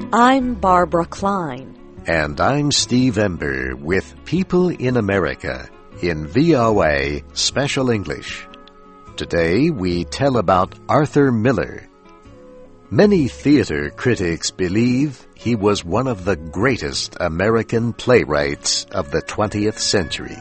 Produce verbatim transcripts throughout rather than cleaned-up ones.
I'm Barbara Klein. And I'm Steve Ember with People in America in V O A Special English. Today we tell about Arthur Miller. Many theater critics believe he was one of the greatest American playwrights of the twentieth century.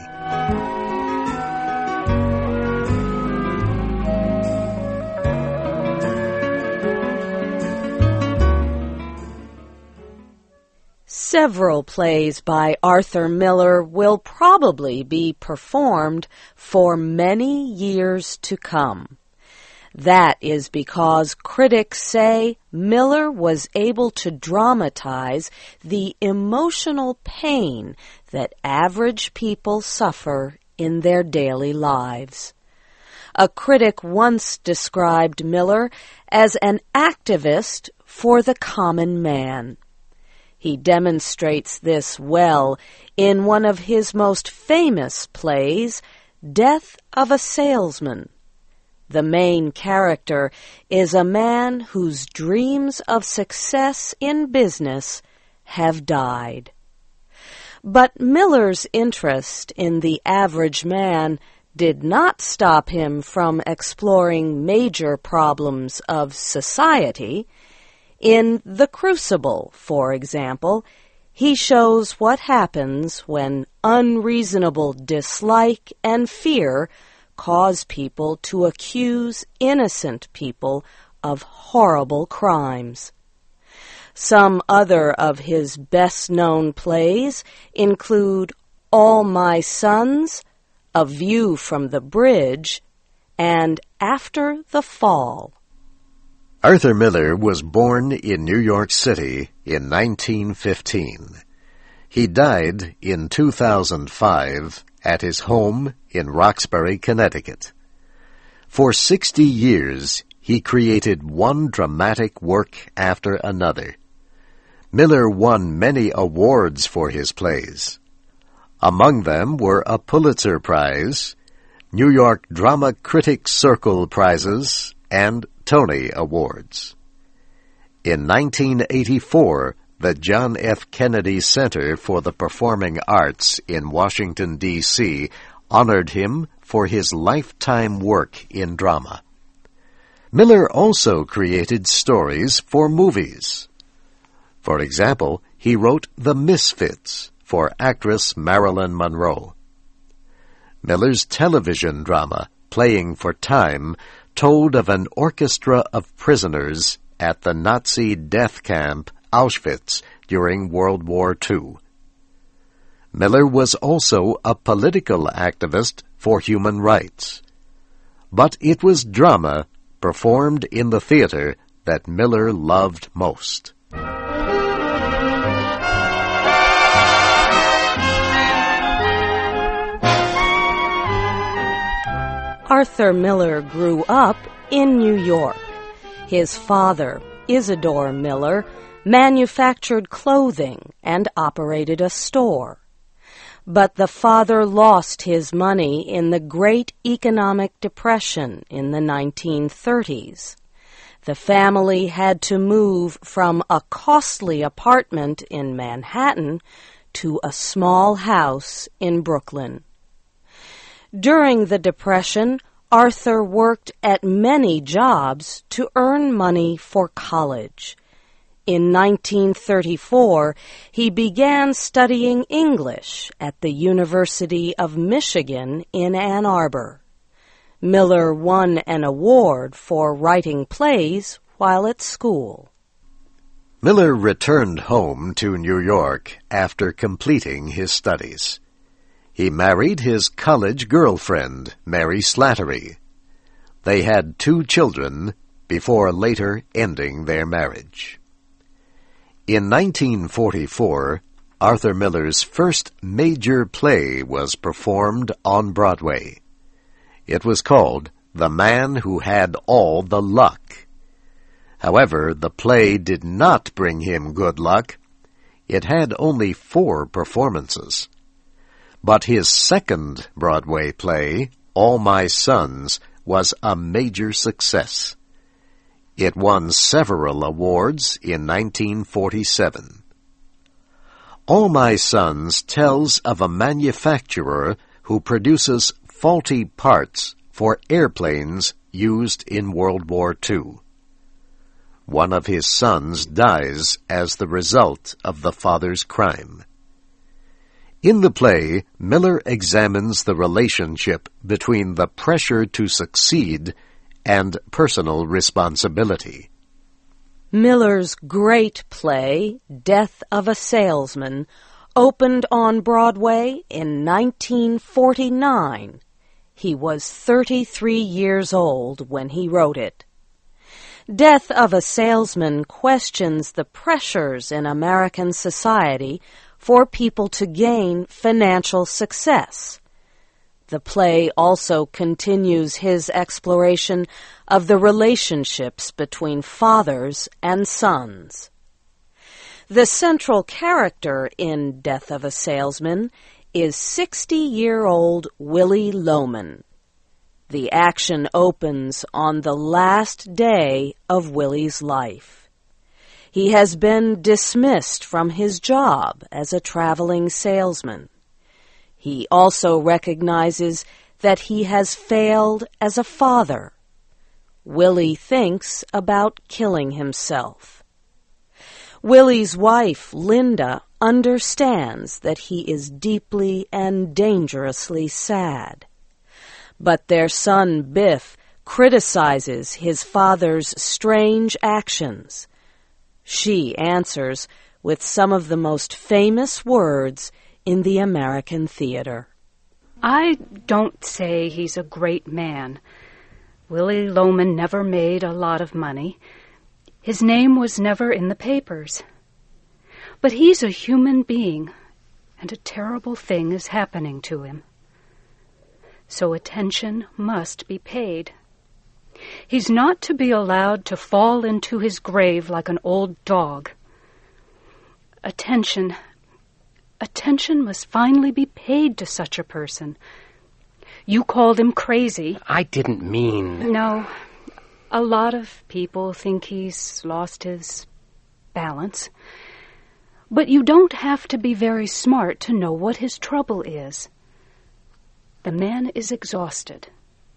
Several plays by Arthur Miller will probably be performed for many years to come. That is because critics say Miller was able to dramatize the emotional pain that average people suffer in their daily lives. A critic once described Miller as an activist for the common man. He demonstrates this well in one of his most famous plays, Death of a Salesman. The main character is a man whose dreams of success in business have died. But Miller's interest in the average man did not stop him from exploring major problems of society. In The Crucible, for example, he shows what happens when unreasonable dislike and fear cause people to accuse innocent people of horrible crimes. Some other of his best-known plays include All My Sons, A View from the Bridge, and After the Fall. Arthur Miller was born in New York City in nineteen fifteen. He died in two thousand five at his home in Roxbury, Connecticut. For sixty years, he created one dramatic work after another. Miller won many awards for his plays. Among them were a Pulitzer Prize, New York Drama Critics Circle Prizes, and Tony Awards. In nineteen eighty-four, the John F. Kennedy Center for the Performing Arts in Washington, D C honored him for his lifetime work in drama. Miller also created stories for movies. For example, he wrote The Misfits for actress Marilyn Monroe. Miller's television drama, Playing for Time, told of an orchestra of prisoners at the Nazi death camp Auschwitz during World War Two. Miller was also a political activist for human rights. But it was drama performed in the theater that Miller loved most. Arthur Miller grew up in New York. His father, Isidore Miller, manufactured clothing and operated a store. But the father lost his money in the Great Economic Depression in the nineteen thirties. The family had to move from a costly apartment in Manhattan to a small house in Brooklyn. During the Depression, Arthur worked at many jobs to earn money for college. In nineteen thirty-four, he began studying English at the University of Michigan in Ann Arbor. Miller won an award for writing plays while at school. Miller returned home to New York after completing his studies. He married his college girlfriend, Mary Slattery. They had two children before later ending their marriage. In nineteen forty-four, Arthur Miller's first major play was performed on Broadway. It was called The Man Who Had All the Luck. However, the play did not bring him good luck. It had only four performances. But his second Broadway play, All My Sons, was a major success. It won several awards in nineteen forty-seven. All My Sons tells of a manufacturer who produces faulty parts for airplanes used in World War Two. One of his sons dies as the result of the father's crime. In the play, Miller examines the relationship between the pressure to succeed and personal responsibility. Miller's great play, Death of a Salesman, opened on Broadway in nineteen forty-nine. He was thirty-three years old when he wrote it. Death of a Salesman questions the pressures in American society for people to gain financial success. The play also continues his exploration of the relationships between fathers and sons. The central character in Death of a Salesman is sixty-year-old Willy Loman. The action opens on the last day of Willy's life. He has been dismissed from his job as a traveling salesman. He also recognizes that he has failed as a father. Willy thinks about killing himself. Willy's wife, Linda, understands that he is deeply and dangerously sad. But their son, Biff, criticizes his father's strange actions. She answers with some of the most famous words in the American theater. I don't say he's a great man. Willy Loman never made a lot of money. His name was never in the papers. But he's a human being, and a terrible thing is happening to him. So attention must be paid. He's not to be allowed to fall into his grave like an old dog. Attention, attention must finally be paid to such a person. You called him crazy. I didn't mean... No, a lot of people think he's lost his balance. But you don't have to be very smart to know what his trouble is. The man is exhausted.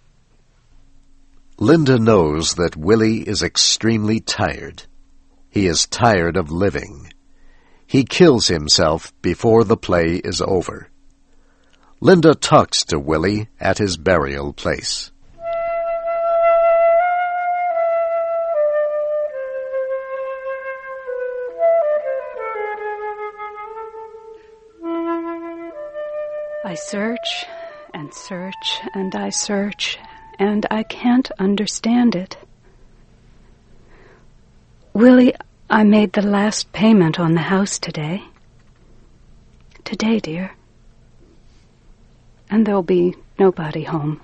Linda knows that Willy is extremely tired. He is tired of living. He kills himself before the play is over. Linda talks to Willy at his burial place. I search and search and I search, and I can't understand it. Willy, I made the last payment on the house today. Today, dear. And there'll be nobody home.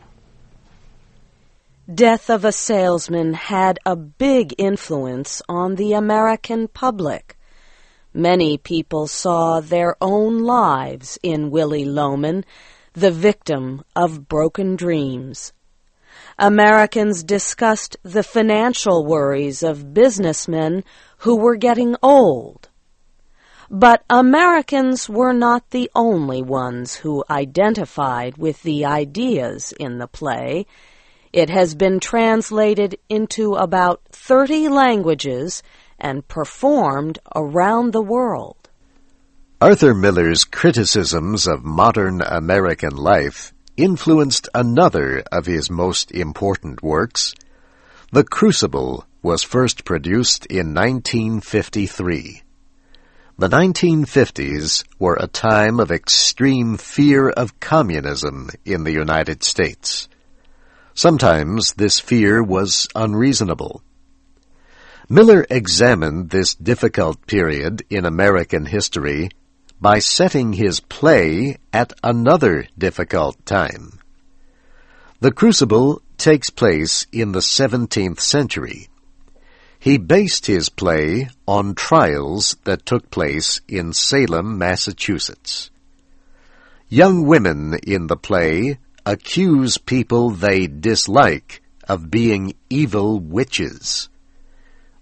Death of a Salesman had a big influence on the American public. Many people saw their own lives in Willy Loman, the victim of broken dreams. Americans discussed the financial worries of businessmen who were getting old. But Americans were not the only ones who identified with the ideas in the play. It has been translated into about thirty languages and performed around the world. Arthur Miller's criticisms of modern American life influenced another of his most important works. The Crucible was first produced in nineteen fifty-three. The nineteen fifties were a time of extreme fear of communism in the United States. Sometimes this fear was unreasonable. Miller examined this difficult period in American history by setting his play at another difficult time. The Crucible takes place in the seventeenth century. He based his play on trials that took place in Salem, Massachusetts. Young women in the play accuse people they dislike of being evil witches.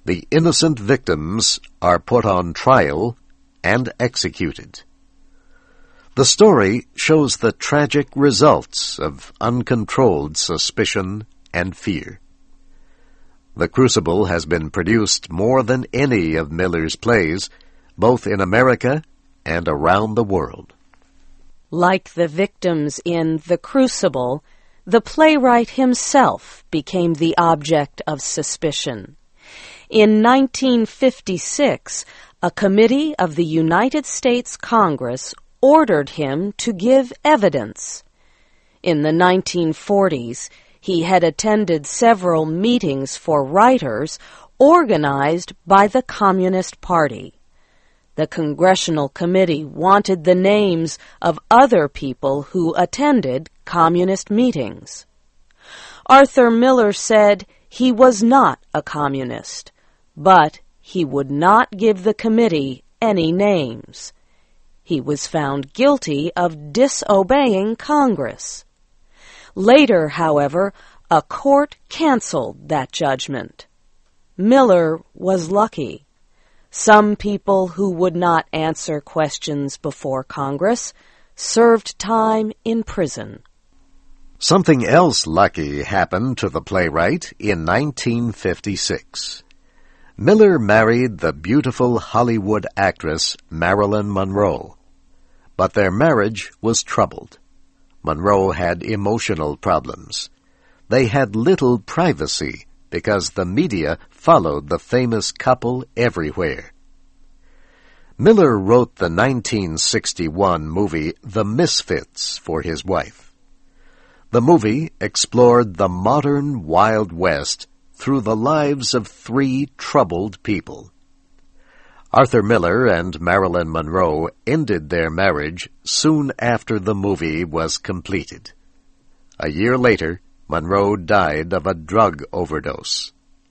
The innocent victims are put on trial and executed. The story shows the tragic results of uncontrolled suspicion and fear. The Crucible has been produced more than any of Miller's plays, both in America and around the world. Like the victims in The Crucible, the playwright himself became the object of suspicion. In nineteen fifty-six, a committee of the United States Congress ordered him to give evidence. In the nineteen forties, he had attended several meetings for writers organized by the Communist Party. The Congressional Committee wanted the names of other people who attended communist meetings. Arthur Miller said he was not a communist, but he would not give the committee any names. He was found guilty of disobeying Congress. Later, however, a court canceled that judgment. Miller was lucky. Some people who would not answer questions before Congress served time in prison. Something else lucky happened to the playwright in nineteen fifty-six. Miller married the beautiful Hollywood actress Marilyn Monroe, but their marriage was troubled. Monroe had emotional problems. They had little privacy because the media followed the famous couple everywhere. Miller wrote the nineteen sixty-one movie The Misfits for his wife. The movie explored the modern Wild West through the lives of three troubled people. Arthur Miller and Marilyn Monroe ended their marriage soon after the movie was completed. A year later, Monroe died of a drug overdose.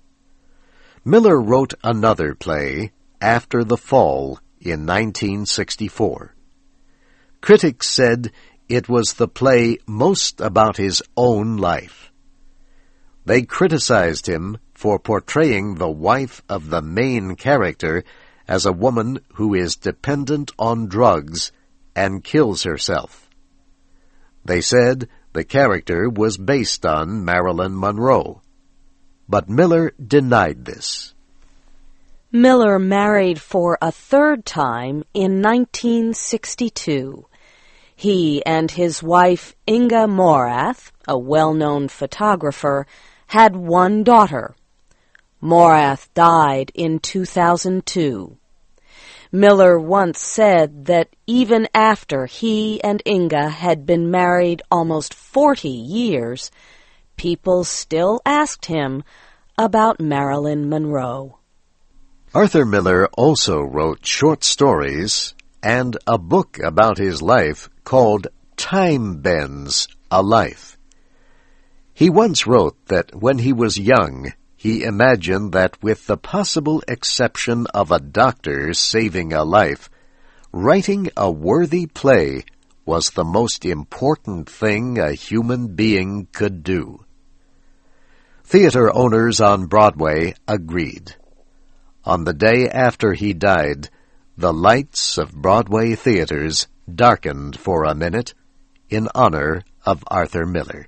Miller wrote another play, After the Fall, in nineteen sixty-four. Critics said it was the play most about his own life. They criticized him for portraying the wife of the main character as a woman who is dependent on drugs and kills herself. They said the character was based on Marilyn Monroe, but Miller denied this. Miller married for a third time in nineteen sixty-two. He and his wife Inga Morath, a well-known photographer, had one daughter. Morath died in two thousand two. Miller once said that even after he and Inga had been married almost forty years, people still asked him about Marilyn Monroe. Arthur Miller also wrote short stories and a book about his life called Time Bends, a Life. He once wrote that when he was young, he imagined that with the possible exception of a doctor saving a life, writing a worthy play was the most important thing a human being could do. Theater owners on Broadway agreed. On the day after he died, the lights of Broadway theaters darkened for a minute in honor of Arthur Miller.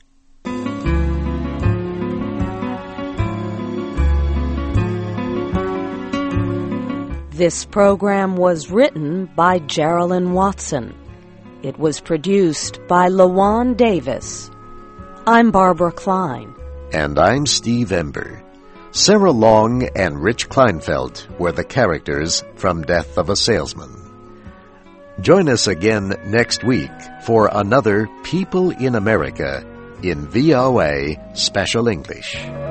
This program was written by Geraldine Watson. It was produced by LaJuan Davis. I'm Barbara Klein. And I'm Steve Ember. Sarah Long and Rich Kleinfeld were the characters from Death of a Salesman. Join us again next week for another People in America in V O A Special English.